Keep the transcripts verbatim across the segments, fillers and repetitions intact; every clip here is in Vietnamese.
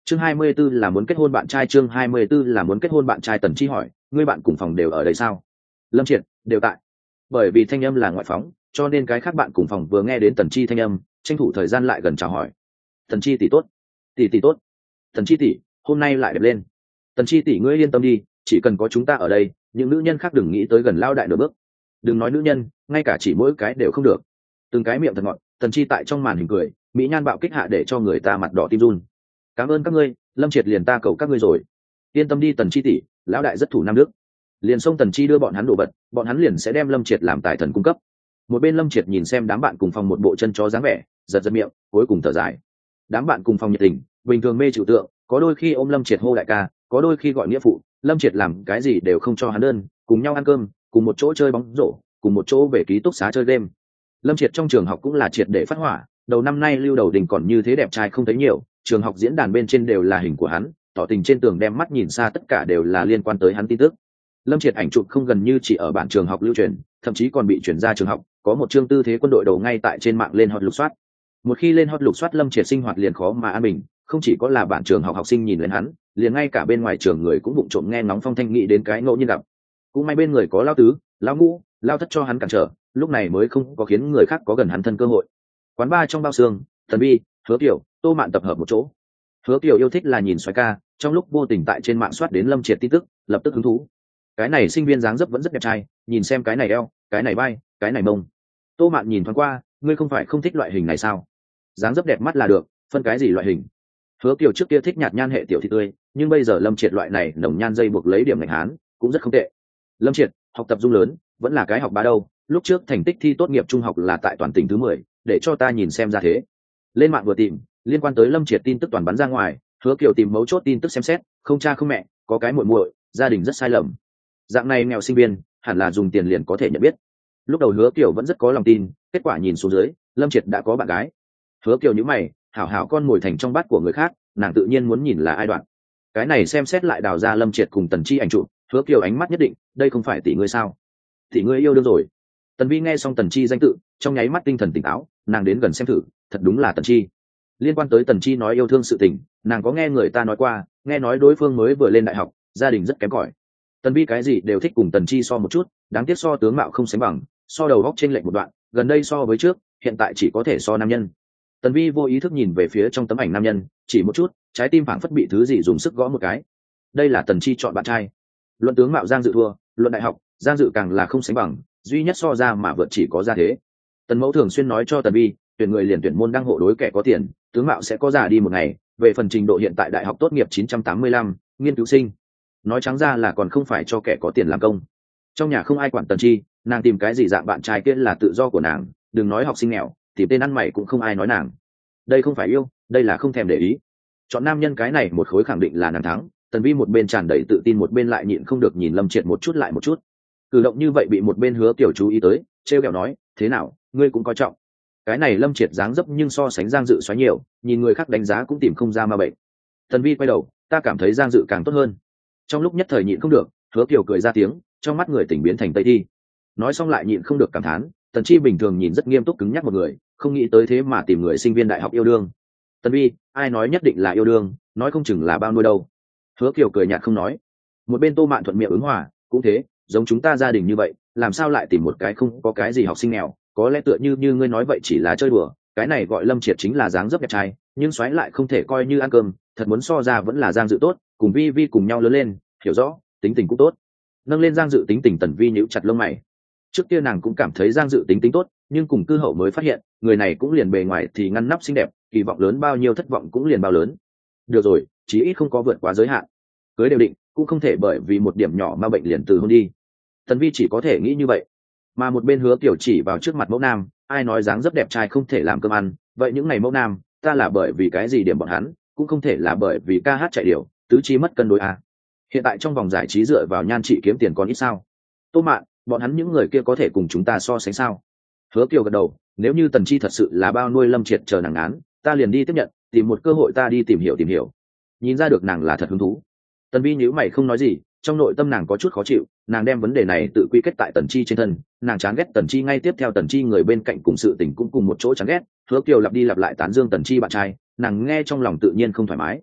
chương hai mươi 24 là muốn kết hôn bạn trai chương hai mươi 24 là muốn kết hôn bạn trai. Tần Chi hỏi, ngươi bạn cùng phòng đều ở đây sao? Lâm Triệt, đều tại. Bởi vì thanh âm là ngoại phóng, cho nên cái khác bạn cùng phòng vừa nghe đến Tần Chi thanh âm, tranh thủ thời gian lại gần chào hỏi. Tần Chi tỷ tốt, tỷ tỷ tốt. Tần Chi tỷ, hôm nay lại đẹp lên. Tần Chi tỷ ngươi yên tâm đi, chỉ cần có chúng ta ở đây, những nữ nhân khác đừng nghĩ tới gần lao đại nửa bước. Đừng nói nữ nhân, ngay cả chỉ mỗi cái đều không được. Từng cái miệng thật ngọt, Tần Chi tại trong màn hình cười, mỹ nhan bạo kích hạ để cho người ta mặt đỏ tim run. Cảm ơn các ngươi, Lâm Triệt liền ta cầu các ngươi rồi. Yên tâm đi Tần Chi tỷ, lão đại rất thủ nam đức. Liền xông Tần Chi đưa bọn hắn đồ vật, bọn hắn liền sẽ đem Lâm Triệt làm tài thần cung cấp. Một bên Lâm Triệt nhìn xem đám bạn cùng phòng một bộ chân chó dáng vẻ, giật giật miệng, cuối cùng thở dài. Đám bạn cùng phòng nhiệt tình, bình thường mê chịu tượng, có đôi khi ôm Lâm Triệt hô đại ca, có đôi khi gọi nghĩa phụ. Lâm Triệt làm cái gì đều không cho hắn đơn, cùng nhau ăn cơm, cùng một chỗ chơi bóng rổ, cùng một chỗ về ký túc xá chơi game. Lâm Triệt trong trường học cũng là triệt để phát hỏa, đầu năm nay lưu đầu đình còn như thế đẹp trai không thấy nhiều, trường học diễn đàn bên trên đều là hình của hắn, tỏ tình trên tường đem mắt nhìn xa tất cả đều là liên quan tới hắn tin tức. Lâm Triệt ảnh chụp không gần như chỉ ở bản trường học lưu truyền, thậm chí còn bị chuyển ra trường học, có một chương tư thế quân đội đầu ngay tại trên mạng lên hot lục soát. Một khi lên hot lục soát Lâm Triệt sinh hoạt liền khó mà an bình, không chỉ có là bản trường học học sinh nhìn lên hắn, liền ngay cả bên ngoài trường người cũng vụng trộm nghe ngóng phong thanh nghĩ đến cái ngẫu nhiên gặp. Cũng may bên người có lao tứ, lao ngũ, lao thất cho hắn cản trở, lúc này mới không có khiến người khác có gần hắn thân cơ hội. Quán bar trong bao xương, Thần Vi, Hứa Kiều, Tô Mạn tập hợp một chỗ. Hứa Kiều yêu thích là nhìn xoáy ca, trong lúc vô tình tại trên mạng soát đến Lâm Triệt tin tức, lập tức hứng thú. Cái này sinh viên dáng dấp vẫn rất đẹp trai, nhìn xem cái này eo, cái này vai, cái này mông. Tô Mạn nhìn thoáng qua, ngươi không phải không thích loại hình này sao? Dáng dấp đẹp mắt là được, phân cái gì loại hình? Hứa Kiều trước kia thích nhạt nhan hệ tiểu thị tươi, nhưng bây giờ Lâm Triệt loại này nồng nhan dây buộc lấy điểm ngành hán, cũng rất không tệ. Lâm Triệt, học tập dung lớn, vẫn là cái học bá đâu, lúc trước thành tích thi tốt nghiệp trung học là tại toàn tỉnh thứ mười, để cho ta nhìn xem ra thế. Lên mạng vừa tìm, liên quan tới Lâm Triệt tin tức toàn bắn ra ngoài, Hứa Kiều tìm mấu chốt tin tức xem xét, không cha không mẹ, có cái muội muội, gia đình rất sai lầm. Dạng này nghèo sinh viên, hẳn là dùng tiền liền có thể nhận biết. Lúc đầu Hứa Kiều vẫn rất có lòng tin, kết quả nhìn xuống dưới, Lâm Triệt đã có bạn gái. Hứa Kiều nhíu mày, hảo hảo con ngồi thành trong bát của người khác, nàng tự nhiên muốn nhìn là ai đoạn. Cái này xem xét lại đào ra Lâm Triệt cùng Tần Chi ảnh chụp, Hứa Kiều ánh mắt nhất định, đây không phải tỷ ngươi sao? Tỷ ngươi yêu đương rồi. Tần Vi nghe xong Tần Chi danh tự, trong nháy mắt tinh thần tỉnh táo, nàng đến gần xem thử, thật đúng là Tần Chi. Liên quan tới Tần Chi nói yêu thương sự tình, nàng có nghe người ta nói qua, nghe nói đối phương mới vừa lên đại học, gia đình rất kém cỏi. Tần Vi cái gì đều thích cùng Tần Chi so một chút, đáng tiếc so tướng mạo không sánh bằng, so đầu góc trên lệch một đoạn, gần đây so với trước, hiện tại chỉ có thể so nam nhân. Tần Vi vô ý thức nhìn về phía trong tấm ảnh nam nhân, chỉ một chút, trái tim phảng phất bị thứ gì dùng sức gõ một cái. Đây là Tần Chi chọn bạn trai. Luận tướng mạo Giang Dự thua, luận đại học, Giang Dự càng là không sánh bằng, duy nhất so ra mà vượt chỉ có gia thế. Tần Mẫu thường xuyên nói cho Tần Vi, tuyển người liền tuyển môn đăng hộ đối kẻ có tiền, tướng mạo sẽ có già đi một ngày. Về phần trình độ hiện tại đại học tốt nghiệp chín trăm tám mươi lăm, nghiên cứu sinh. Nói trắng ra là còn không phải cho kẻ có tiền làm công. Trong nhà không ai quản Tần Chi, nàng tìm cái gì dạng bạn trai kia là tự do của nàng, đừng nói học sinh nghèo, tìm tên ăn mày cũng không ai nói nàng. Đây không phải yêu, đây là không thèm để ý. Chọn nam nhân cái này một khối khẳng định là nàng thắng. Tần Vi một bên tràn đầy tự tin một bên lại nhịn không được nhìn Lâm Triệt một chút lại một chút. Cử động như vậy bị một bên Hứa Kiều chú ý tới, trêu ghẹo nói, thế nào, ngươi cũng coi trọng. Cái này Lâm Triệt dáng dấp nhưng so sánh Giang Dự xoáy nhiều, nhìn người khác đánh giá cũng tìm không ra ma bệnh. Tần Vi quay đầu, ta cảm thấy Giang Dự càng tốt hơn. Trong lúc nhất thời nhịn không được, Hứa Kiều cười ra tiếng, trong mắt người tỉnh biến thành Tây Thi. Nói xong lại nhịn không được cảm thán, Tần Chi bình thường nhìn rất nghiêm túc cứng nhắc một người, không nghĩ tới thế mà tìm người sinh viên đại học yêu đương. Tần Vi, ai nói nhất định là yêu đương, nói không chừng là bao nuôi đâu. Hứa Kiều cười nhạt không nói. Một bên Tô Mạn thuận miệng ứng hòa, cũng thế, giống chúng ta gia đình như vậy, làm sao lại tìm một cái không có cái gì học sinh nghèo, có lẽ tựa như như ngươi nói vậy chỉ là chơi đùa, cái này gọi Lâm Triệt chính là dáng dấp đẹp trai, nhưng xoáy lại không thể coi như ăn cơm, thật muốn so ra vẫn là Giang Dự tốt, cùng Vi Vi cùng nhau lớn lên, hiểu rõ, tính tình cũng tốt. Nâng lên Giang Dự tính tình, Tần Vi nhíu chặt lông mày. Trước kia nàng cũng cảm thấy Giang Dự tính tính tốt, nhưng cùng cư hậu mới phát hiện, người này cũng liền bề ngoài thì ngăn nắp xinh đẹp, kỳ vọng lớn bao nhiêu thất vọng cũng liền bao lớn. Được rồi, chí ít không có vượt quá giới hạn. Cưới đều định, cũng không thể bởi vì một điểm nhỏ mà bệnh liền từ hôn đi. Tần Vi chỉ có thể nghĩ như vậy. Mà một bên Hứa Kiều chỉ vào trước mặt mẫu nam, ai nói dáng dấp đẹp trai không thể làm cơm ăn, vậy những ngày mẫu nam, ta là bởi vì cái gì điểm bọn hắn, cũng không thể là bởi vì ca hát chạy điều, tứ chi mất cân đối à. Hiện tại trong vòng giải trí dựa vào nhan trị kiếm tiền còn ít sao? Tô Mạn, bọn hắn những người kia có thể cùng chúng ta so sánh sao? Hứa Kiều gật đầu, nếu như Tần Chi thật sự là bao nuôi Lâm Triệt chờ nàng án, ta liền đi tiếp nhận, tìm một cơ hội ta đi tìm hiểu tìm hiểu. Nhìn ra được nàng là thật hứng thú. Tần Vi nhíu mày không nói gì, trong nội tâm nàng có chút khó chịu, nàng đem vấn đề này tự quy kết tại Tần Chi trên thân, nàng chán ghét Tần Chi ngay tiếp theo Tần Chi người bên cạnh cùng sự tình cũng cùng một chỗ chán ghét. Hứa Kiều lặp đi lặp lại tán dương Tần Chi bạn trai, nàng nghe trong lòng tự nhiên không thoải mái.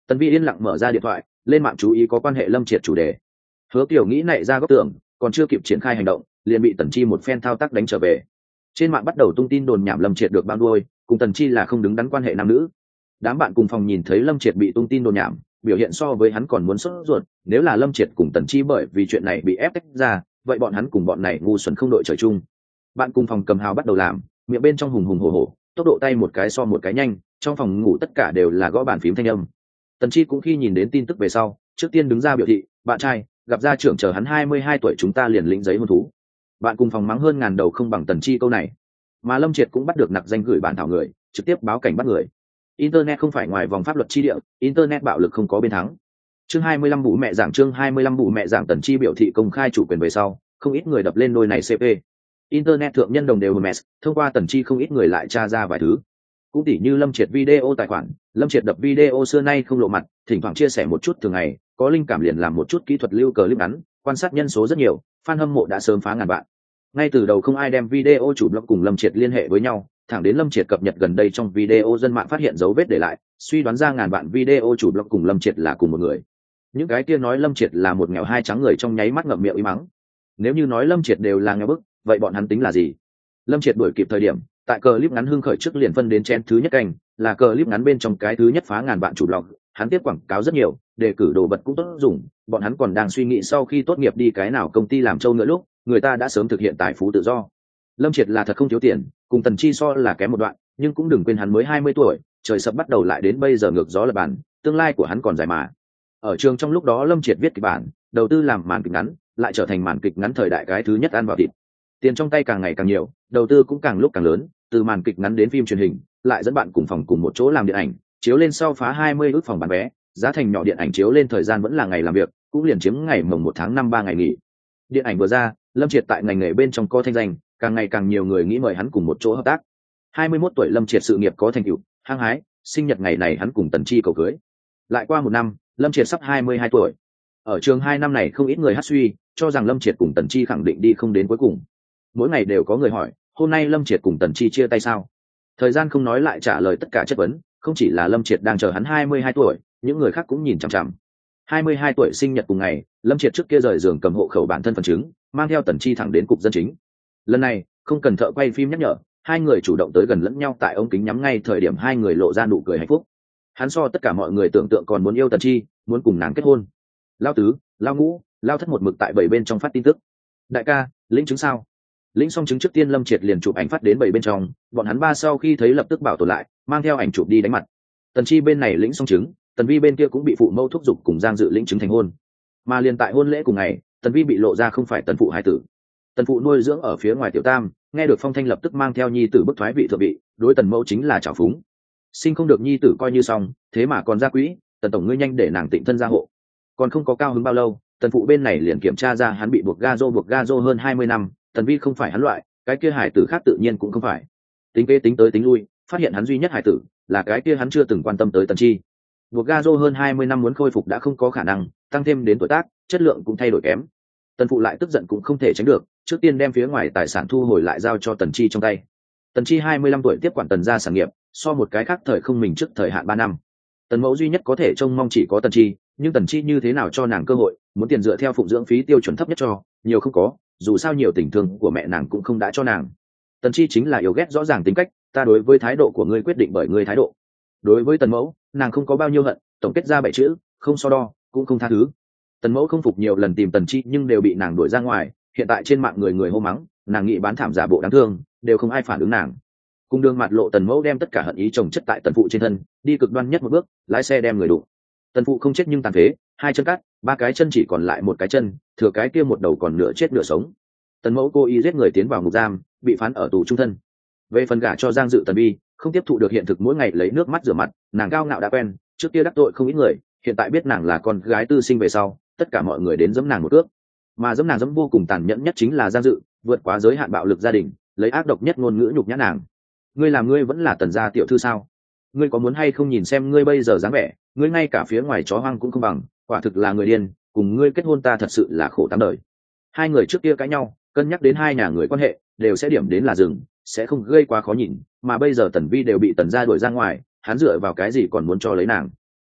Tần vi yên lặng mở ra điện thoại, lên mạng chú ý có quan hệ Lâm Triệt chủ đề. Hứa Kiều nghĩ nảy ra góc tưởng, còn chưa kịp triển khai hành động, liền bị Tần Chi một phen thao tác đánh trở về. Trên mạng bắt đầu tung tin đồn nhảm Lâm Triệt được bao nuôi, cùng Tần Chi là không đứng đắn quan hệ nam nữ. Đám bạn cùng phòng nhìn thấy Lâm Triệt bị tung tin đồn nhảm, biểu hiện so với hắn còn muốn sốt ruột. Nếu là Lâm Triệt cùng Tần Chi bởi vì chuyện này bị ép tách ra, vậy bọn hắn cùng bọn này ngu xuẩn không đội trời chung. Bạn cùng phòng cầm hào bắt đầu làm, miệng bên trong hùng hùng hổ hổ, tốc độ tay một cái so một cái nhanh, trong phòng ngủ tất cả đều là gõ bàn phím thanh âm. Tần Chi cũng khi nhìn đến tin tức về sau, trước tiên đứng ra biểu thị, bạn trai, gặp gia trưởng chờ hắn hai mươi hai tuổi chúng ta liền lĩnh giấy hôn thú. Bạn cùng phòng mắng hơn ngàn đầu không bằng Tần Chi câu này. Mà Lâm Triệt cũng bắt được nặc danh gửi bản thảo người, trực tiếp báo cảnh bắt người. Internet không phải ngoài vòng pháp luật chi địa, internet bạo lực không có bên thắng. Chương hai mươi lăm bụ mẹ giảng chương hai mươi lăm bụ mẹ giảng Tần Chi biểu thị công khai chủ quyền về sau, không ít người đập lên đôi này xê pê. Internet thượng nhân đồng đều mess, thông qua Tần Chi không ít người lại tra ra vài thứ. Cũng tỉ như Lâm Triệt video tài khoản, Lâm Triệt đập video xưa nay không lộ mặt, thỉnh thoảng chia sẻ một chút thường ngày, có linh cảm liền làm một chút kỹ thuật lưu clip ngắn, quan sát nhân số rất nhiều, fan hâm mộ đã sớm phá ngàn vạn. Ngay từ đầu không ai đem video chủ blog cùng Lâm Triệt liên hệ với nhau, thẳng đến Lâm Triệt cập nhật gần đây trong video dân mạng phát hiện dấu vết để lại, suy đoán ra ngàn vạn video chủ blog cùng Lâm Triệt là cùng một người. Những cái kia nói Lâm Triệt là một nghèo hai trắng người trong nháy mắt ngậm miệng im mắng. Nếu như nói Lâm Triệt đều là nghèo bức, vậy bọn hắn tính là gì? Lâm Triệt đuổi kịp thời điểm, tại clip ngắn hưng khởi trước liền phân đến chen thứ nhất canh, là clip ngắn bên trong cái thứ nhất phá ngàn vạn chủ blog, hắn tiếp quảng cáo rất nhiều, đề cử đồ vật cũng tốt dùng, bọn hắn còn đang suy nghĩ sau khi tốt nghiệp đi cái nào công ty làm trâu nữa lúc, người ta đã sớm thực hiện tài phú tự do. Lâm Triệt là thật không thiếu tiền, cùng Tần Chi so là kém một đoạn, nhưng cũng đừng quên hắn mới hai mươi tuổi, trời sập bắt đầu lại đến bây giờ ngược gió lập bản, tương lai của hắn còn dài mà. Ở trường trong lúc đó Lâm Triệt viết kịch bản, đầu tư làm màn kịch ngắn, lại trở thành màn kịch ngắn thời đại cái thứ nhất ăn vào thịt. Tiền trong tay càng ngày càng nhiều, đầu tư cũng càng lúc càng lớn, từ màn kịch ngắn đến phim truyền hình, lại dẫn bạn cùng phòng cùng một chỗ làm điện ảnh, chiếu lên sau phá hai mươi ước phòng bán vé, giá thành nhỏ điện ảnh chiếu lên thời gian vẫn là ngày làm việc, cũng liền chiếm ngày mồng một tháng năm ba ngày nghỉ. Điện ảnh vừa ra, Lâm Triệt tại ngành nghề bên trong có thanh danh, càng ngày càng nhiều người nghĩ mời hắn cùng một chỗ hợp tác. hai mươi mốt tuổi Lâm Triệt sự nghiệp có thành tựu, hăng hái, sinh nhật ngày này hắn cùng Tần Chi cầu cưới. Lại qua một năm, Lâm Triệt sắp hai mươi hai tuổi. Ở trường hai năm này không ít người hát suy, cho rằng Lâm Triệt cùng Tần Chi khẳng định đi không đến cuối cùng. Mỗi ngày đều có người hỏi, hôm nay Lâm Triệt cùng Tần Chi chia tay sao? Thời gian không nói lại trả lời tất cả chất vấn, không chỉ là Lâm Triệt đang chờ hắn hai mươi hai tuổi, những người khác cũng nhìn chằm chằm. hai mươi hai tuổi sinh nhật cùng ngày, Lâm Triệt trước kia rời giường cầm hộ khẩu bản thân phần chứng, mang theo Tần Chi thẳng đến cục dân chính. Lần này, không cần thợ quay phim nhắc nhở, hai người chủ động tới gần lẫn nhau tại ống kính nhắm ngay thời điểm hai người lộ ra nụ cười hạnh phúc. Hắn so tất cả mọi người tưởng tượng còn muốn yêu Tần Chi, muốn cùng nàng kết hôn. Lao tứ, lao ngũ, lao thất một mực tại bảy bên trong phát tin tức. Đại ca, lĩnh chứng sao? Lĩnh xong chứng trước tiên Lâm Triệt liền chụp ảnh phát đến bảy bên trong, bọn hắn ba sau khi thấy lập tức bảo tồn lại, mang theo ảnh chụp đi đánh mặt. Tần Chi bên này lĩnh xong chứng, Tần Vi bên kia cũng bị phụ mẫu thúc giục cùng Giang Dự lĩnh chứng thành hôn. Mà liền tại hôn lễ cùng ngày, Tần Vi bị lộ ra không phải tần phụ hai tử. Tần phụ nuôi dưỡng ở phía ngoài tiểu tam, nghe được phong thanh lập tức mang theo nhi tử bức thoái vị thượng vị, đối tần mẫu chính là trào phúng. Sinh không được nhi tử coi như xong, thế mà còn ra quỹ, Tần tổng ngươi nhanh để nàng tịnh thân gia hộ. Còn không có cao hứng bao lâu, tần phụ bên này liền kiểm tra ra hắn bị buộc ga rô buộc ga rô hơn hai mươi năm, Tần Vi không phải hắn loại, cái kia hải tử khác tự nhiên cũng không phải. Tính kế tính tới tính lui, phát hiện hắn duy nhất hải tử là cái kia hắn chưa từng quan tâm tới Tần Chi. Buộc ga rô hơn hai mươi năm muốn khôi phục đã không có khả năng, tăng thêm đến tuổi tác, chất lượng cũng thay đổi kém. Tần phụ lại tức giận cũng không thể tránh được, trước tiên đem phía ngoài tài sản thu hồi lại giao cho Tần Chi trong tay. Tần Chi hai mươi lăm tuổi tiếp quản Tần gia sản nghiệp, so một cái khác thời không mình trước thời hạn ba năm. Tần mẫu duy nhất có thể trông mong chỉ có Tần Chi, nhưng Tần Chi như thế nào cho nàng cơ hội, muốn tiền dựa theo phụng dưỡng phí tiêu chuẩn thấp nhất cho, nhiều không có, dù sao nhiều tình thương của mẹ nàng cũng không đã cho nàng. Tần Chi chính là yếu ghét rõ ràng tính cách, ta đối với thái độ của ngươi quyết định bởi ngươi thái độ. Đối với Tần mẫu, nàng không có bao nhiêu hận, tổng kết ra bảy chữ, không so đo, cũng không tha thứ. Tần mẫu không phục nhiều lần tìm Tần Chi nhưng đều bị nàng đuổi ra ngoài, hiện tại trên mạng người người hô mắng, nàng nghĩ bán thảm giả bộ đáng thương, đều không ai phản ứng nàng. Cùng đường mặt lộ Tần mẫu đem tất cả hận ý chồng chất tại Tần phụ trên thân, đi cực đoan nhất một bước, lái xe đem người đụng. Tần phụ không chết nhưng tàn phế, hai chân cắt, ba cái chân chỉ còn lại một cái chân, thừa cái kia một đầu còn nửa chết nửa sống. Tần mẫu cố ý giết người tiến vào ngục giam, bị phán ở tù trung thân. Về phần gả cho Giang Dự Tần Vi, không tiếp thụ được hiện thực mỗi ngày lấy nước mắt rửa mặt, nàng cao ngạo đã quen, trước kia đắc tội không ít người, hiện tại biết nàng là con gái tư sinh về sau, tất cả mọi người đến giẫm nàng một cước. Mà giẫm nàng giẫm vô cùng tàn nhẫn nhất chính là Giang Dự, vượt quá giới hạn bạo lực gia đình, lấy ác độc nhất ngôn ngữ nhục nhã nàng. Ngươi làm ngươi vẫn là Tần gia tiểu thư sao? Ngươi có muốn hay không nhìn xem ngươi bây giờ dáng vẻ, ngươi ngay cả phía ngoài chó hoang cũng không bằng, quả thực là người điên, cùng ngươi kết hôn ta thật sự là khổ tám đời. Hai người trước kia cãi nhau, cân nhắc đến hai nhà người quan hệ, đều sẽ điểm đến là dừng, sẽ không gây quá khó nhìn, mà bây giờ Tần Vi đều bị Tần gia đuổi ra ngoài, hắn dựa vào cái gì còn muốn cho lấy nàng?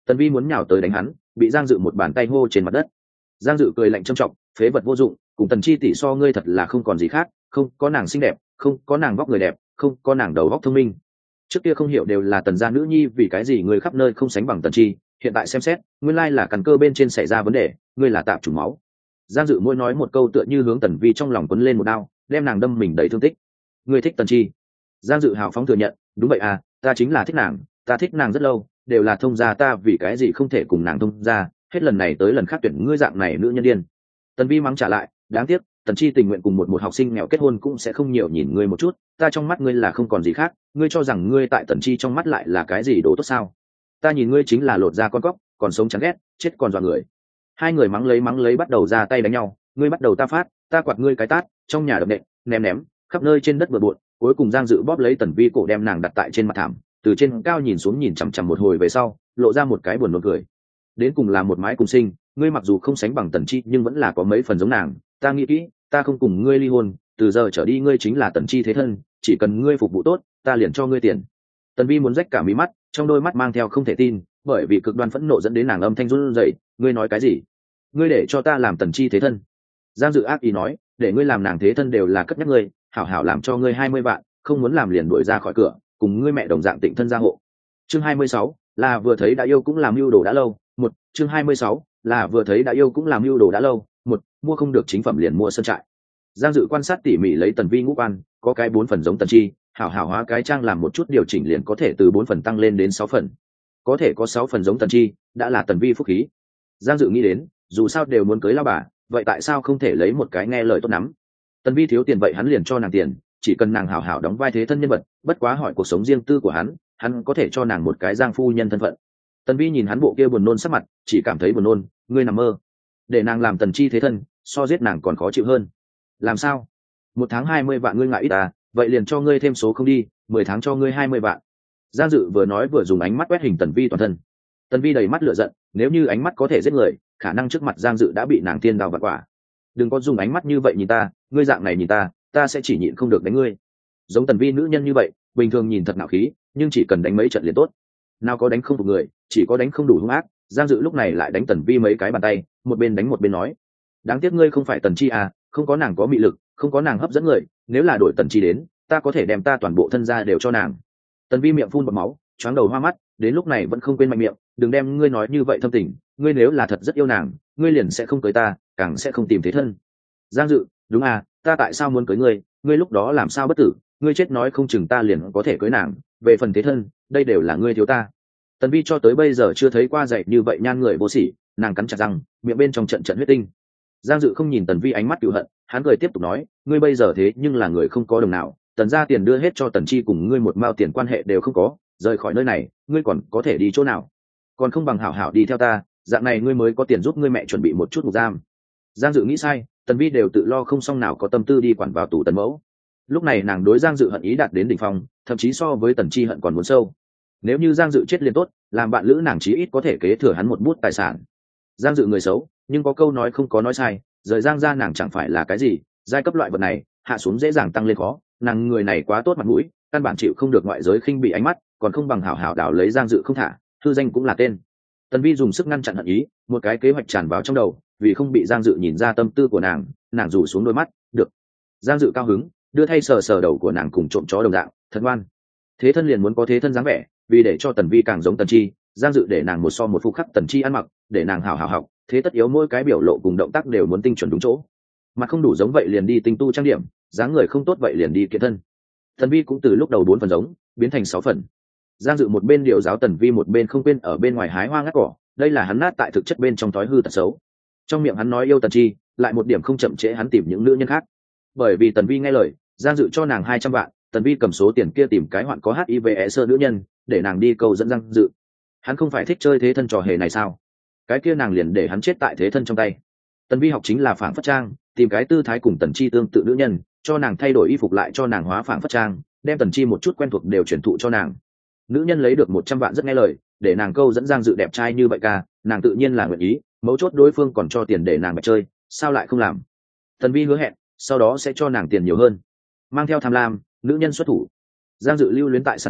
Tần vi muốn nhào tới đánh hắn, bị Giang Dự một bàn tay hô trên mặt đất. Giang Dự cười lạnh trầm trọng, phế vật vô dụng, cùng Tần Chi tỷ so ngươi thật là không còn gì khác, không có nàng xinh đẹp, không có nàng vóc người đẹp, không có nàng đầu óc thông minh. Trước kia không hiểu đều là Tần gia nữ nhi vì cái gì người khắp nơi không sánh bằng Tần Chi, hiện tại xem xét, nguyên lai là căn cơ bên trên xảy ra vấn đề, ngươi là tạm chủ máu. Giang Dự mỗi nói một câu tựa như hướng Tần Vi trong lòng quấn lên một đao, đem nàng đâm mình đầy thương tích. Ngươi thích Tần Chi? Giang Dự hào phóng thừa nhận, đúng vậy à, ta chính là thích nàng, ta thích nàng rất lâu, đều là thông gia ta vì cái gì không thể cùng nàng thông gia, hết lần này tới lần khác tuyển ngươi dạng này nữ nhân điên. Tần Vi mắng trả lại, đáng tiếc, Tần Chi tình nguyện cùng một một học sinh nghèo kết hôn cũng sẽ không nhiều nhìn ngươi một chút, ta trong mắt ngươi là không còn gì khác, ngươi cho rằng ngươi tại Tần Chi trong mắt lại là cái gì đồ tốt sao? Ta nhìn ngươi chính là lột da con cóc, còn sống chán ghét, chết còn dọa người. Hai người mắng lấy mắng lấy bắt đầu ra tay đánh nhau, ngươi bắt đầu ta phát, ta quạt ngươi cái tát, trong nhà đập nện, ném ném, khắp nơi trên đất bừa bộn, cuối cùng Giang Dự bóp lấy Tần Vi cổ đem nàng đặt tại trên mặt thảm, từ trên cao nhìn xuống nhìn chằm chằm một hồi về sau, lộ ra một cái buồn nôn cười. Đến cùng là một mái cùng sinh, ngươi mặc dù không sánh bằng Tần Chi nhưng vẫn là có mấy phần giống nàng, ta nghĩ kỹ, ta không cùng ngươi ly hôn, từ giờ trở đi ngươi chính là Tần Chi thế thân, chỉ cần ngươi phục vụ tốt, ta liền cho ngươi tiền. Tần Vi muốn rách cả mí mắt, trong đôi mắt mang theo không thể tin, bởi vì cực đoan phẫn nộ dẫn đến nàng âm thanh run rẩy, ngươi nói cái gì? Ngươi để cho ta làm Tần Chi thế thân? Giang Dự ác ý nói, để ngươi làm nàng thế thân đều là cất nhắc ngươi, hảo hảo làm cho ngươi hai mươi vạn, không muốn làm liền đuổi ra khỏi cửa, cùng ngươi mẹ đồng dạng tịnh thân gia hộ. Chương hai mươi sáu, là vừa thấy đã yêu cũng làm mưu đồ đã lâu, một, chương hai mươi sáu, là vừa thấy đã yêu cũng làm mưu đồ đã lâu, một, mua không được chính phẩm liền mua sơn trại. Giang Dự quan sát tỉ mỉ lấy Tần Vi ngũ quan, có cái bốn phần giống Tần Chi, hảo hảo hóa cái trang làm một chút điều chỉnh liền có thể từ bốn phần tăng lên đến sáu phần. Có thể có sáu phần giống Tần Chi, đã là Tần Vi phúc khí. Giang Dự nghĩ đến, dù sao đều muốn cưới lao bà, vậy tại sao không thể lấy một cái nghe lời tốt lắm? Tần Vi thiếu tiền vậy hắn liền cho nàng tiền, chỉ cần nàng hảo hảo đóng vai thế thân nhân vật, bất quá hỏi cuộc sống riêng tư của hắn, hắn có thể cho nàng một cái giang phu nhân thân phận. Tần Vi nhìn hắn bộ kia buồn nôn sắc mặt, chỉ cảm thấy buồn nôn, ngươi nằm mơ. Để nàng làm Tần Chi thế thân, so giết nàng còn khó chịu hơn. Làm sao? Một tháng hai mươi vạn ngươi ngại ít à, vậy liền cho ngươi thêm số không đi, mười tháng cho ngươi hai mươi vạn. Giang Dự vừa nói vừa dùng ánh mắt quét hình Tần Vi toàn thân. Tần Vi đầy mắt lửa giận, nếu như ánh mắt có thể giết người, khả năng trước mặt Giang Dự đã bị nàng tiên đào vặt quả. Đừng có dùng ánh mắt như vậy nhìn ta, ngươi dạng này nhìn ta, ta sẽ chỉ nhịn không được đánh ngươi. Giống Tần Vi nữ nhân như vậy, bình thường nhìn thật nạo khí, nhưng chỉ cần đánh mấy trận liền tốt. Nào có đánh không phục người, chỉ có đánh không đủ hung ác. Giang Dự lúc này lại đánh Tần Vi mấy cái bàn tay, một bên đánh một bên nói, đáng tiếc ngươi không phải Tần Chi à, không có nàng có mị lực, không có nàng hấp dẫn người, nếu là đổi Tần Chi đến, ta có thể đem ta toàn bộ thân ra đều cho nàng. Tần Vi miệng phun bọt máu, choáng đầu hoa mắt, đến lúc này vẫn không quên mạnh miệng, đừng đem ngươi nói như vậy thâm tình, ngươi nếu là thật rất yêu nàng, ngươi liền sẽ không cưới ta, càng sẽ không tìm thế thân. Giang Dự, đúng à, ta tại sao muốn cưới ngươi, ngươi lúc đó làm sao bất tử, ngươi chết nói không chừng ta liền có thể cưới nàng, về phần thế thân, đây đều là ngươi thiếu ta. Tần Vi cho tới bây giờ chưa thấy qua dạy như vậy nhan người vô sỉ, nàng cắn chặt răng, miệng bên trong trận trận huyết tinh. Giang Dự không nhìn Tần Vi ánh mắt cựu hận, hắn cười tiếp tục nói, ngươi bây giờ thế nhưng là người không có đồng nào, Tần gia tiền đưa hết cho Tần Chi cùng ngươi một mao tiền quan hệ đều không có, rời khỏi nơi này, ngươi còn có thể đi chỗ nào? Còn không bằng hảo hảo đi theo ta, dạng này ngươi mới có tiền giúp ngươi mẹ chuẩn bị một chút ngục giam. Giang Dự nghĩ sai, Tần Vi đều tự lo không xong nào có tâm tư đi quản vào tù Tần mẫu. Lúc này nàng đối Giang Dự hận ý đạt đến đỉnh phong, thậm chí so với Tần Chi hận còn muốn sâu. Nếu như Giang Dự chết liền tốt, làm bạn lữ nàng chí ít có thể kế thừa hắn một bút tài sản. Giang Dự người xấu, nhưng có câu nói không có nói sai, rời Giang gia nàng chẳng phải là cái gì, giai cấp loại vật này, hạ xuống dễ dàng tăng lên khó, nàng người này quá tốt mặt mũi, căn bản chịu không được ngoại giới khinh bị ánh mắt, còn không bằng hảo hảo đảo lấy Giang Dự không thả, thư danh cũng là tên. Tần Vi dùng sức ngăn chặn hận ý, một cái kế hoạch tràn vào trong đầu, vì không bị Giang Dự nhìn ra tâm tư của nàng, nàng rủ xuống đôi mắt, được. Giang Dự cao hứng, đưa thay sờ sờ đầu của nàng cùng trộm chó đồng dạng, thật ngoan. Thế thân liền muốn có thế thân dáng vẻ, vì để cho Tần Vi càng giống Tần Chi, Giang Dự để nàng một so một phục khắc Tần Chi ăn mặc, để nàng hảo hảo học, thế tất yếu mỗi cái biểu lộ cùng động tác đều muốn tinh chuẩn đúng chỗ. Mặt không đủ giống vậy liền đi tinh tu trang điểm, dáng người không tốt vậy liền đi kiện thân. Tần Vi cũng từ lúc đầu bốn phần giống, biến thành sáu phần. Giang Dự một bên điều giáo Tần Vi một bên không quên ở bên ngoài hái hoa ngắt cỏ, đây là hắn nát tại thực chất bên trong thói hư tật xấu. Trong miệng hắn nói yêu Tần Chi, lại một điểm không chậm trễ hắn tìm những nữ nhân khác. Bởi vì Tần Vi nghe lời, Giang Dự cho nàng hai trăm vạn, Tần Vi cầm số tiền kia tìm cái hoạn có hát i vê e sơ nữ nhân, để nàng đi câu dẫn Giang Dự. Hắn không phải thích chơi thế thân trò hề này sao? Cái kia nàng liền để hắn chết tại thế thân trong tay. Tần Vi học chính là phảng phất trang, tìm cái tư thái cùng Tần Chi tương tự nữ nhân, cho nàng thay đổi y phục lại cho nàng hóa phảng phất trang, đem Tần Chi một chút quen thuộc đều truyền thụ cho nàng. Nữ nhân lấy được một trăm vạn rất nghe lời, để nàng câu dẫn Giang Dự đẹp trai như vậy ca, nàng tự nhiên là nguyện ý, mấu chốt đối phương còn cho tiền để nàng mà chơi, sao lại không làm? Tần Vi hứa hẹn, sau đó sẽ cho nàng tiền nhiều hơn. Mang theo tham lam, nữ nhân xuất thủ. Giang Dự lưu luyến tại sàn đêm,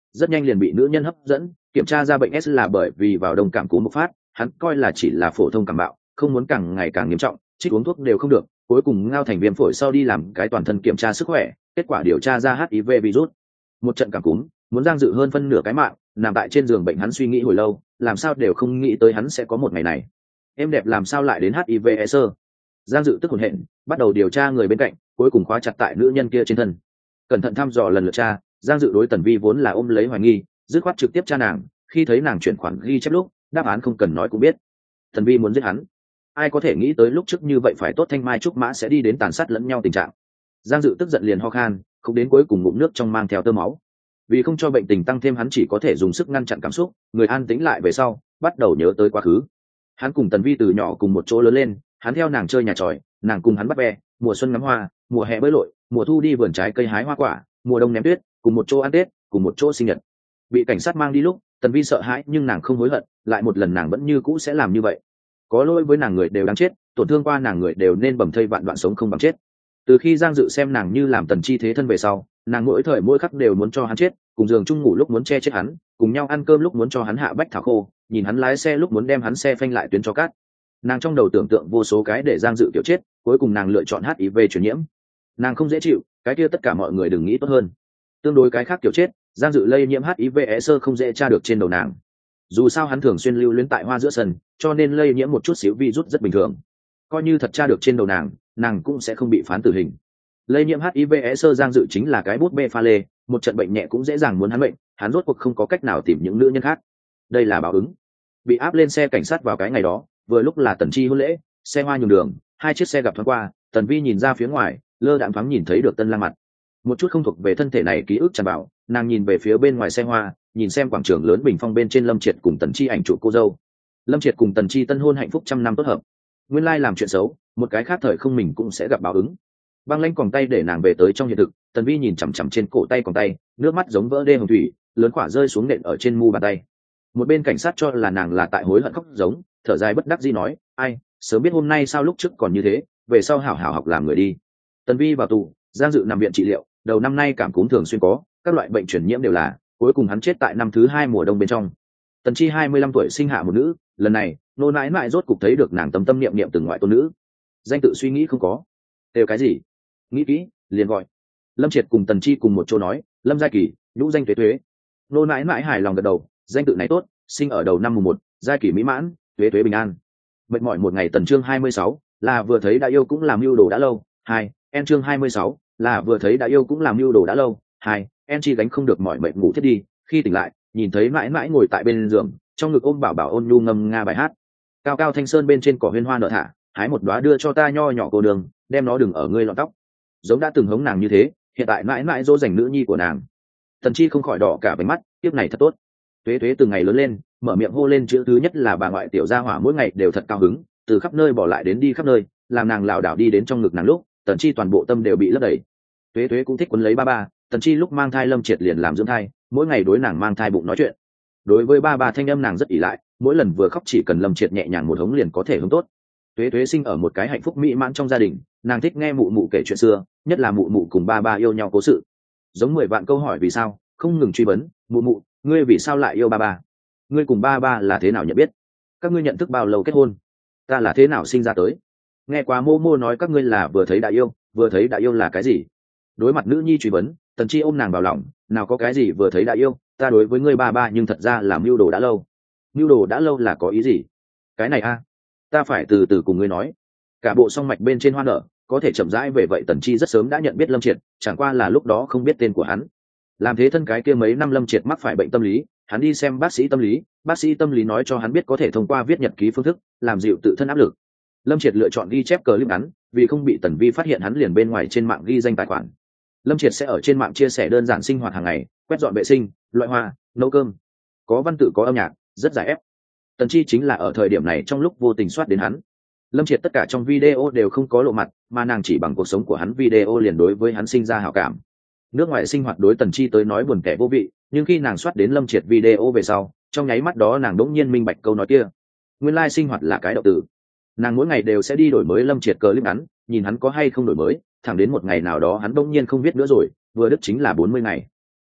rất nhanh liền bị nữ nhân hấp dẫn. Kiểm tra ra bệnh S là bởi vì vào đông cảm cúm bộc phát, hắn coi là chỉ là phổ thông cảm bạo, không muốn càng ngày càng nghiêm trọng, trích uống thuốc đều không được, cuối cùng ngao thành viêm phổi. Sau đi làm cái toàn thân kiểm tra sức khỏe, kết quả điều tra ra H I V virus. Một trận cảm cúm muốn Giang Dự hơn phân nửa cái mạng, nằm tại trên giường bệnh hắn suy nghĩ hồi lâu, làm sao đều không nghĩ tới hắn sẽ có một ngày này. Em đẹp làm sao lại đến H I V e sơ? Giang Dự tức hồn hển, bắt đầu điều tra người bên cạnh, cuối cùng khóa chặt tại nữ nhân kia trên thân. Cẩn thận thăm dò lần lượt tra, Giang Dự đối Tần Vi vốn là ôm lấy hoài nghi, dứt khoát trực tiếp tra nàng. Khi thấy nàng chuyển khoản ghi chép lúc, đáp án không cần nói cũng biết, Tần Vi muốn giết hắn. Ai có thể nghĩ tới lúc trước như vậy phải tốt thanh mai trúc mã sẽ đi đến tàn sát lẫn nhau tình trạng. Giang Dự tức giận liền ho khan, không đến cuối cùng ngụm nước trong mang theo tơ máu. Vì không cho bệnh tình tăng thêm, hắn chỉ có thể dùng sức ngăn chặn cảm xúc, người an tĩnh lại về sau, bắt đầu nhớ tới quá khứ. Hắn cùng Tần Vi từ nhỏ cùng một chỗ lớn lên, hắn theo nàng chơi nhà tròi, nàng cùng hắn bắt ve, mùa xuân ngắm hoa, mùa hè bơi lội, mùa thu đi vườn trái cây hái hoa quả, mùa đông ném tuyết, cùng một chỗ ăn Tết, cùng một chỗ sinh nhật. Bị cảnh sát mang đi lúc, Tần Vi sợ hãi nhưng nàng không hối hận, lại một lần nàng vẫn như cũ sẽ làm như vậy. Có lỗi với nàng người đều đáng chết, tổn thương qua nàng người đều nên bầm thây vạn đoạn sống không bằng chết. Từ khi Giang Dự xem nàng như làm Tần Chi thế thân về sau, nàng mỗi thời mỗi khắc đều muốn cho hắn chết, cùng giường chung ngủ lúc muốn che chết hắn, cùng nhau ăn cơm lúc muốn cho hắn hạ bách thảo khô, nhìn hắn lái xe lúc muốn đem hắn xe phanh lại tuyến cho cát. Nàng trong đầu tưởng tượng vô số cái để Giang Dự kiểu chết, cuối cùng nàng lựa chọn H I V truyền nhiễm. Nàng không dễ chịu, cái kia tất cả mọi người đừng nghĩ tốt hơn. Tương đối cái khác kiểu chết, Giang Dự lây nhiễm H I V e sơ không dễ tra được trên đầu nàng. Dù sao hắn thường xuyên lưu luyến tại hoa giữa sân, cho nên lây nhiễm một chút xíu virus rất bình thường. Coi như thật tra được trên đầu nàng, nàng cũng sẽ không bị phán tử hình. Lây nhiễm H I V e sơ Giang Dự chính là cái bút bê pha lê, một trận bệnh nhẹ cũng dễ dàng muốn hắn bệnh, hắn rốt cuộc không có cách nào tìm những nữ nhân khác. Đây là báo ứng. Bị áp lên xe cảnh sát vào cái ngày đó, vừa lúc là Tần Chi hôn lễ, xe hoa nhường đường, hai chiếc xe gặp thoáng qua, Tần Vi nhìn ra phía ngoài, lơ đãng thoáng nhìn thấy được Tân Lang mặt. Một chút không thuộc về thân thể này ký ức tràn vào, nàng nhìn về phía bên ngoài xe hoa, nhìn xem quảng trường lớn bình phong bên trên Lâm Triệt cùng Tần Chi ảnh chụp cô dâu. Lâm Triệt cùng Tần Chi tân hôn hạnh phúc trăm năm tốt hợp. Nguyên lai làm chuyện xấu, một cái khác thời không mình cũng sẽ gặp báo ứng. Băng Lãnh còng tay để nàng về tới trong hiện thực, Tần Vi nhìn chằm chằm trên cổ tay còng tay, nước mắt giống vỡ đê hồng thủy, lớn quả rơi xuống nện ở trên mu bàn tay. Một bên cảnh sát cho là nàng là tại hối hận khóc giống, thở dài bất đắc dĩ nói, ai, sớm biết hôm nay sao lúc trước còn như thế, về sau hảo hảo học làm người đi. Tần Vi vào tù, Giang Dự nằm viện trị liệu, đầu năm nay cảm cúm thường xuyên có, các loại bệnh truyền nhiễm đều là, cuối cùng hắn chết tại năm thứ hai mùa đông bên trong. Tần Chi hai mươi lăm tuổi sinh hạ một nữ, lần này nô nãi nãi rốt cục thấy được nàng tâm tâm niệm niệm từng ngoại tôn nữ. Danh tự suy nghĩ không có, đều cái gì nghĩ kỹ liền gọi. Lâm Triệt cùng Tần Chi cùng một chỗ nói, Lâm Giai Kỳ, nhũ danh Tuế Tuế. Nô nãi nãi hài lòng gật đầu, danh tự này tốt, sinh ở đầu năm mùng một, Giai Kỳ mỹ mãn, Tuế Tuế bình an. Mệt mỏi một ngày. Tần chương hai mươi sáu là vừa thấy đã yêu cũng làm mưu đồ đã lâu. Hai en chương hai mươi sáu là vừa thấy đã yêu cũng làm mưu đồ đã lâu. Hai en chi gánh không được mỏi mệt ngủ thiết đi, khi tỉnh lại nhìn thấy mãi mãi ngồi tại bên giường, trong ngực ôm bảo bảo ôn nhu ngâm nga bài hát. Cao cao thanh sơn bên trên cỏ huyên hoa nở thả, hái một đóa đưa cho ta nho nhỏ cô đường, đem nó đừng ở ngươi lọn tóc. Giống đã từng hống nàng như thế, hiện tại mãi mãi dỗ dành nữ nhi của nàng. Tần Chi không khỏi đỏ cả váy mắt, tiếp này thật tốt. Tuế Tuế từng ngày lớn lên, mở miệng hô lên chữ thứ nhất là bà ngoại tiểu gia hỏa mỗi ngày đều thật cao hứng, từ khắp nơi bỏ lại đến đi khắp nơi, làm nàng lảo đảo đi đến trong ngực nàng lúc, Tần Chi toàn bộ tâm đều bị lấp đầy. Tuế Tuế cũng thích quấn lấy ba ba, Tần Chi lúc mang thai Lâm Triệt liền làm dưỡng thai, mỗi ngày đối nàng mang thai bụng nói chuyện. Đối với ba ba thanh âm nàng rất ỷ lại, mỗi lần vừa khóc chỉ cần Lâm Triệt nhẹ nhàng một hống liền có thể hống tốt. Tuế Tuế sinh ở một cái hạnh phúc mỹ mãn trong gia đình, nàng thích nghe mụ mụ kể chuyện xưa, nhất là mụ mụ cùng ba ba yêu nhau cố sự. Giống mười vạn câu hỏi vì sao, không ngừng truy vấn, mụ mụ, ngươi vì sao lại yêu ba ba? Ngươi cùng ba ba là thế nào nhận biết? Các ngươi nhận thức bao lâu kết hôn? Ta là thế nào sinh ra tới? Nghe quá mô mô nói các ngươi là vừa thấy đã yêu, vừa thấy đã yêu là cái gì? Đối mặt nữ nhi truy vấn, Tần Chi ôm nàng vào lòng, nào có cái gì vừa thấy đã yêu, ta đối với ngươi ba ba nhưng thật ra là mưu đồ đã lâu. Mưu đồ đã lâu là có ý gì? Cái này a, ta phải từ từ cùng ngươi nói. Cả bộ song mạch bên trên hoa nở, có thể chậm rãi về vậy. Tần Chi rất sớm đã nhận biết Lâm Triệt, chẳng qua là lúc đó không biết tên của hắn. Làm thế thân cái kia mấy năm Lâm Triệt mắc phải bệnh tâm lý, hắn đi xem bác sĩ tâm lý, bác sĩ tâm lý nói cho hắn biết có thể thông qua viết nhật ký phương thức làm dịu tự thân áp lực. Lâm Triệt lựa chọn ghi chép clip ngắn, vì không bị Tần Vi phát hiện hắn liền bên ngoài trên mạng ghi danh tài khoản. Lâm Triệt sẽ ở trên mạng chia sẻ đơn giản sinh hoạt hàng ngày, quét dọn vệ sinh, loại hoa, nấu cơm, có văn tự có âm nhạc, rất giải ép. Tần Chi chính là ở thời điểm này trong lúc vô tình soát đến hắn. Lâm Triệt tất cả trong video đều không có lộ mặt, mà nàng chỉ bằng cuộc sống của hắn video liền đối với hắn sinh ra hảo cảm. Nước ngoài sinh hoạt đối Tần Chi tới nói buồn kẻ vô vị, nhưng khi nàng soát đến Lâm Triệt video về sau, trong nháy mắt đó nàng đỗng nhiên minh bạch câu nói kia. Nguyên lai sinh hoạt là cái động từ. Nàng mỗi ngày đều sẽ đi đổi mới Lâm Triệt clip ngắn, nhìn hắn có hay không đổi mới, thẳng đến một ngày nào đó hắn đỗng nhiên không viết nữa rồi, vừa đứt chính là bốn mươi ngày.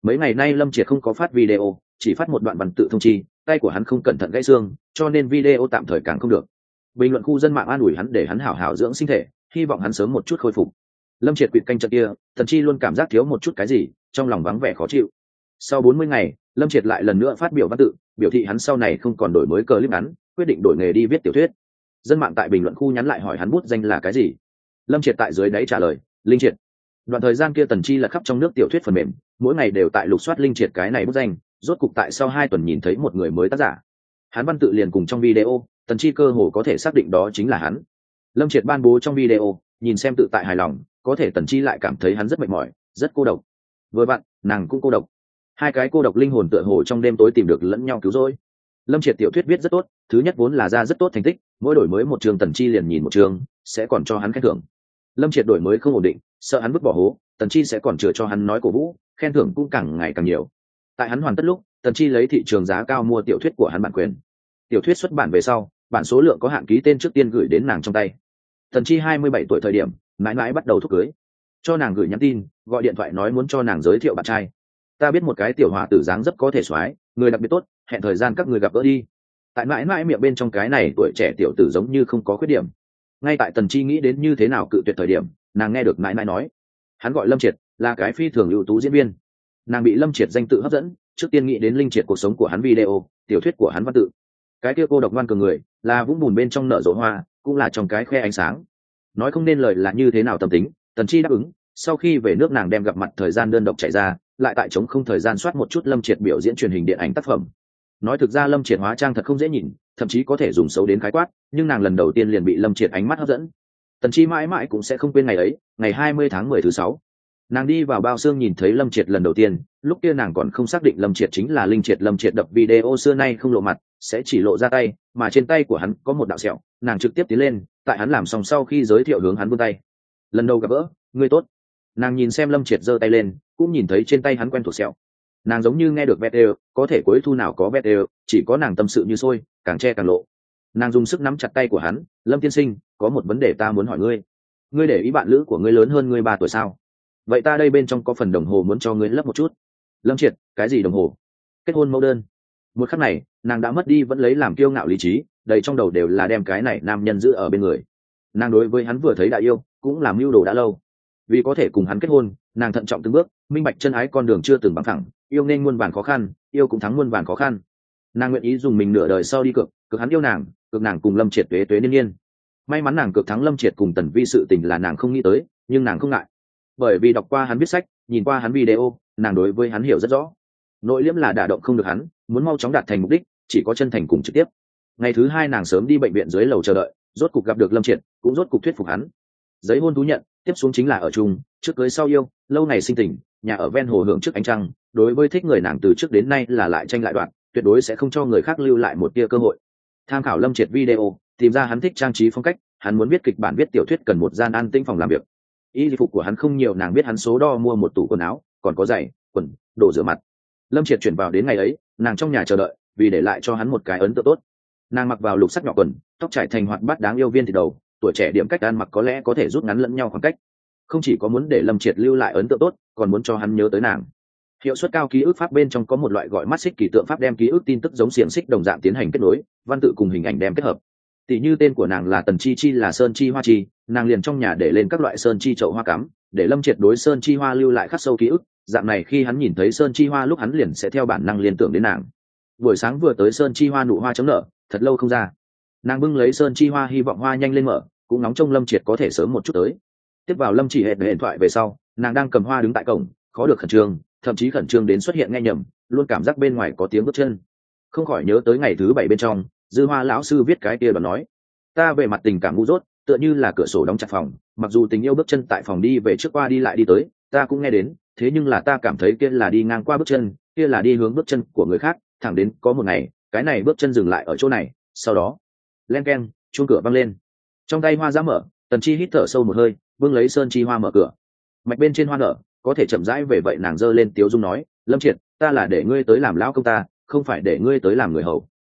Mấy ngày nay Lâm Triệt không có phát video, chỉ phát một đoạn văn tự thông chi, tay của hắn không cẩn thận gãy xương, cho nên video tạm thời càng không được. Bình luận khu dân mạng an ủi hắn để hắn hảo hảo dưỡng sinh thể, hy vọng hắn sớm một chút khôi phục. Lâm Triệt quỵt canh trận kia, Tần Chi luôn cảm giác thiếu một chút cái gì, trong lòng vắng vẻ khó chịu. Sau bốn mươi ngày, Lâm Triệt lại lần nữa phát biểu văn tự, biểu thị hắn sau này không còn đổi mới clip ngắn, quyết định đổi nghề đi viết tiểu thuyết. Dân mạng tại bình luận khu nhắn lại hỏi hắn bút danh là cái gì. Lâm Triệt tại dưới đáy trả lời, Linh Triệt. Đoạn thời gian kia Tần Chi là khắp trong nước tiểu thuyết phần mềm, mỗi ngày đều tại lục soát Linh Triệt cái này bút danh, rốt cục tại sau hai tuần nhìn thấy một người mới tác giả. Hắn văn tự liền cùng trong video, Tần Chi cơ hồ có thể xác định đó chính là hắn. Lâm Triệt ban bố trong video, nhìn xem tự tại hài lòng, có thể Tần Chi lại cảm thấy hắn rất mệt mỏi, rất cô độc. Vừa bạn, nàng cũng cô độc. Hai cái cô độc linh hồn tựa hồ trong đêm tối tìm được lẫn nhau cứu rỗi. Lâm Triệt tiểu thuyết viết rất tốt, thứ nhất vốn là ra rất tốt thành tích, mỗi đổi mới một chương Tần Chi liền nhìn một chương, sẽ còn cho hắn khen thưởng. Lâm Triệt đổi mới không ổn định, sợ hắn vứt bỏ hố, Tần Chi sẽ còn chừa cho hắn nói cổ vũ, khen thưởng cũng càng ngày càng nhiều. Tại hắn hoàn tất lúc, Tần Chi lấy thị trường giá cao mua tiểu thuyết của hắn bản quyền. Tiểu thuyết xuất bản về sau, bản số lượng có hạn ký tên trước tiên gửi đến nàng trong tay. Tần Chi hai mươi bảy tuổi thời điểm, mãi mãi bắt đầu thúc cưới, cho nàng gửi nhắn tin, gọi điện thoại nói muốn cho nàng giới thiệu bạn trai. Ta biết một cái tiểu hòa tử dáng dấp có thể soái, người đặc biệt tốt, hẹn thời gian các người gặp gỡ đi. Tại mãi mãi miệng bên trong cái này tuổi trẻ tiểu tử giống như không có khuyết điểm. Ngay tại Tần Chi nghĩ đến như thế nào cự tuyệt thời điểm, nàng nghe được mãi mãi nói, hắn gọi Lâm Triệt, là cái phi thường ưu tú diễn viên. Nàng bị Lâm Triệt danh tự hấp dẫn, trước tiên nghĩ đến Linh Triệt cuộc sống của hắn video, tiểu thuyết của hắn văn tự. Cái kia cô độc ngoan cường người, là vũng bùn bên trong nở rộ hoa, cũng là trong cái khe ánh sáng. Nói không nên lời là như thế nào tâm tính, Tần Chi đáp ứng. Sau khi về nước nàng đem gặp mặt thời gian đơn độc chạy ra, lại tại chống không thời gian soát một chút Lâm Triệt biểu diễn truyền hình điện ảnh tác phẩm. Nói thực ra Lâm Triệt hóa trang thật không dễ nhìn, thậm chí có thể dùng xấu đến khái quát, nhưng nàng lần đầu tiên liền bị Lâm Triệt ánh mắt hấp dẫn. Tần Chi mãi mãi cũng sẽ không quên ngày ấy, ngày hai mươi tháng mười thứ sáu. Nàng đi vào bao xương nhìn thấy Lâm Triệt lần đầu tiên, lúc kia nàng còn không xác định Lâm Triệt chính là Linh Triệt. Lâm Triệt đập video xưa nay không lộ mặt, sẽ chỉ lộ ra tay, mà trên tay của hắn có một đạo sẹo, nàng trực tiếp tiến lên, tại hắn làm xong sau khi giới thiệu hướng hắn vươn tay. Lần đầu gặp gỡ, ngươi tốt. Nàng nhìn xem Lâm Triệt giơ tay lên, cũng nhìn thấy trên tay hắn quen thuộc sẹo. Nàng giống như nghe được vét đều, có thể cuối thu nào có vét đều, chỉ có nàng tâm sự như sôi, càng che càng lộ. Nàng dùng sức nắm chặt tay của hắn, Lâm tiên sinh, có một vấn đề ta muốn hỏi ngươi. Ngươi để ý bạn lữ của ngươi lớn hơn ngươi ba tuổi sao? Vậy ta đây bên trong có phần đồng hồ muốn cho ngươi lấp một chút. Lâm Triệt, cái gì đồng hồ? Kết hôn mẫu đơn. Một khắc này, nàng đã mất đi vẫn lấy làm kiêu ngạo lý trí, đầy trong đầu đều là đem cái này nam nhân giữ ở bên người. Nàng đối với hắn vừa thấy đã yêu, cũng làm mưu đồ đã lâu. Vì có thể cùng hắn kết hôn, nàng thận trọng từng bước, minh bạch chân ái con đường chưa từng bằng thẳng, yêu nên muôn vàn khó khăn, yêu cũng thắng muôn vàn khó khăn. Nàng nguyện ý dùng mình nửa đời sau đi cược, cược hắn yêu nàng, cược nàng cùng Lâm Triệt tuế tuế niên niên. May mắn nàng cược thắng Lâm Triệt cùng Tần Vi sự tình là nàng không nghĩ tới, nhưng nàng không ngại. Bởi vì đọc qua hắn viết sách, nhìn qua hắn video, nàng đối với hắn hiểu rất rõ. Nội liễm là đả động không được hắn, muốn mau chóng đạt thành mục đích, chỉ có chân thành cùng trực tiếp. Ngày thứ hai nàng sớm đi bệnh viện dưới lầu chờ đợi, rốt cục gặp được Lâm Triệt, cũng rốt cục thuyết phục hắn. Giấy hôn thú nhận, tiếp xuống chính là ở chung, trước cưới sau yêu, lâu ngày sinh tình, nhà ở ven hồ hưởng trước ánh trăng. Đối với thích người nàng từ trước đến nay là lại tranh lại đoạn, tuyệt đối sẽ không cho người khác lưu lại một tia cơ hội. Tham khảo Lâm Triệt video, tìm ra hắn thích trang trí phong cách, hắn muốn viết kịch bản viết tiểu thuyết cần một gian an tĩnh phòng làm việc. Y phục của hắn không nhiều, nàng biết hắn số đo mua một tủ quần áo, còn có giày, quần, đồ rửa mặt. Lâm Triệt chuyển vào đến ngày ấy, nàng trong nhà chờ đợi, vì để lại cho hắn một cái ấn tượng tốt. Nàng mặc vào lục sắc nhỏ quần, tóc trải thành hoạt bát đáng yêu viên thì đầu, tuổi trẻ điểm cách ăn mặc có lẽ có thể rút ngắn lẫn nhau khoảng cách. Không chỉ có muốn để Lâm Triệt lưu lại ấn tượng tốt, còn muốn cho hắn nhớ tới nàng. Hiệu suất cao ký ức pháp bên trong có một loại gọi mắt xích kỳ tượng pháp, đem ký ức tin tức giống xiềng xích đồng dạng tiến hành kết nối, văn tự cùng hình ảnh đem kết hợp. Tỷ như tên của nàng là Tần Chi Chi là Sơn Chi Hoa Chi, nàng liền trong nhà để lên các loại sơn chi chậu hoa cắm, để Lâm Triệt đối sơn chi hoa lưu lại khắc sâu ký ức, dạng này khi hắn nhìn thấy sơn chi hoa lúc hắn liền sẽ theo bản năng liên tưởng đến nàng. Buổi sáng vừa tới sơn chi hoa nụ hoa chấm nở, thật lâu không ra. Nàng bưng lấy sơn chi hoa hy vọng hoa nhanh lên mở, cũng nóng trông Lâm Triệt có thể sớm một chút tới. Tiếp vào Lâm Chỉ hẹn điện thoại về sau, nàng đang cầm hoa đứng tại cổng, khó được khẩn trương, thậm chí khẩn trương đến xuất hiện nghe nhầm, luôn cảm giác bên ngoài có tiếng bước chân. Không khỏi nhớ tới ngày thứ bảy bên trong, Dư Hoa lão sư viết cái kia đoạn nói: ta về mặt tình cảm ngu dốt, tựa như là cửa sổ đóng chặt phòng, mặc dù tình yêu bước chân tại phòng đi về trước qua đi lại đi tới, ta cũng nghe đến, thế nhưng là ta cảm thấy kia là đi ngang qua bước chân, kia là đi hướng bước chân của người khác, thẳng đến có một ngày, cái này bước chân dừng lại ở chỗ này, sau đó, len keng, chuông cửa vang lên. Trong tay hoa giá mở, Tần Chi hít thở sâu một hơi, bưng lấy sơn chi hoa mở cửa. Mạch bên trên hoa nở, có thể chậm rãi về vậy nàng giơ lên tiếu dung nói: Lâm Triệt, ta là để ngươi tới làm lão công ta, không phải để ngươi tới làm người hầu.